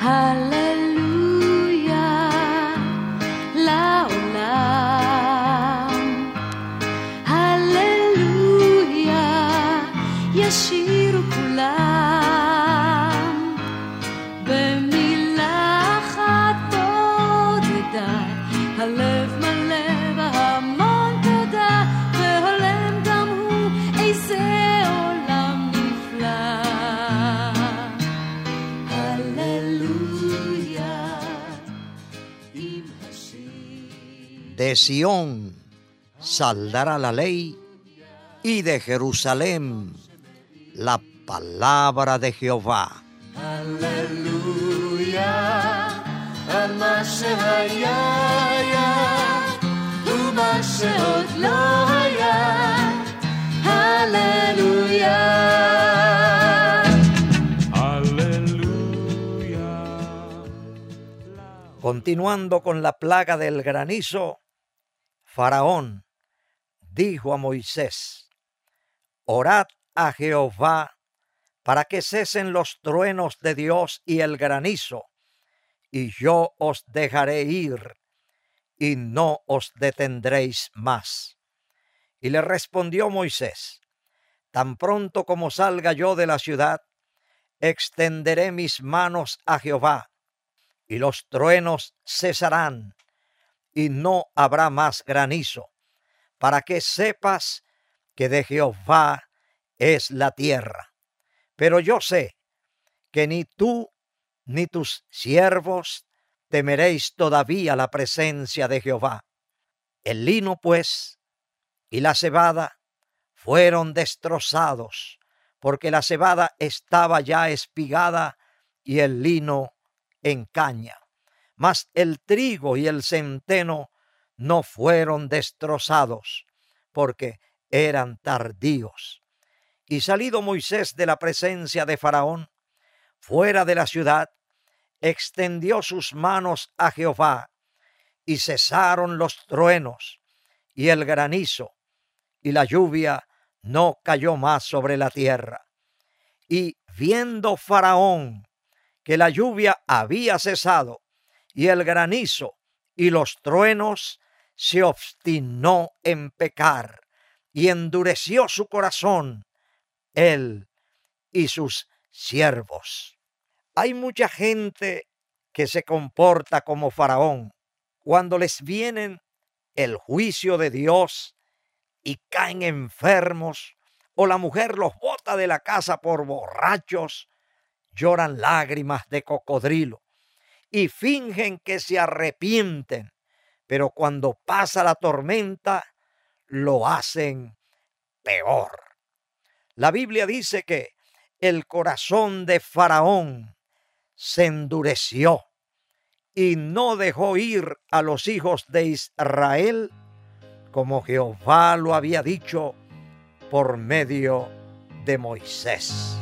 הללויה לעולם, הללויה ישירו כולם, במילה אחת תודה, הלב מלא בהמון תודה, והולם גם הוא איזה עולם נפלא. הללויה עם השיר. De Sión saldrá la ley y de Jerusalén la palabra de Jehová. הללויה על מה שהיה ומה שעוד לא היה. הללויה. Continuando con la plaga del granizo, Faraón dijo a Moisés: orad a Jehová para que cesen los truenos de Dios y el granizo, y yo os dejaré ir, y no os detendréis más. Y le respondió Moisés: tan pronto como salga yo de la ciudad, extenderé mis manos a Jehová, y los truenos cesarán, y no habrá más granizo, para que sepas que de Jehová es la tierra. Pero yo sé que ni tú ni tus siervos temeréis todavía la presencia de Jehová. El lino, pues, y la cebada fueron destrozados, porque la cebada estaba ya espigada y el lino en caña. Mas el trigo y el centeno no fueron destrozados, porque eran tardíos. Y salido Moisés de la presencia de Faraón, fuera de la ciudad, extendió sus manos a Jehová, y cesaron los truenos y el granizo, y la lluvia no cayó más sobre la tierra. Y viendo Faraón que la lluvia había cesado, y el granizo y los truenos, se obstinó en pecar, y endureció su corazón, él y sus siervos. Hay mucha gente que se comporta como Faraón cuando les viene el juicio de Dios y caen enfermos, o la mujer los bota de la casa por borrachos, lloran lágrimas de cocodrilo y fingen que se arrepienten, pero cuando pasa la tormenta lo hacen peor. La Biblia dice que el corazón de Faraón se endureció y no dejó ir a los hijos de Israel como Jehová lo había dicho por medio de Moisés.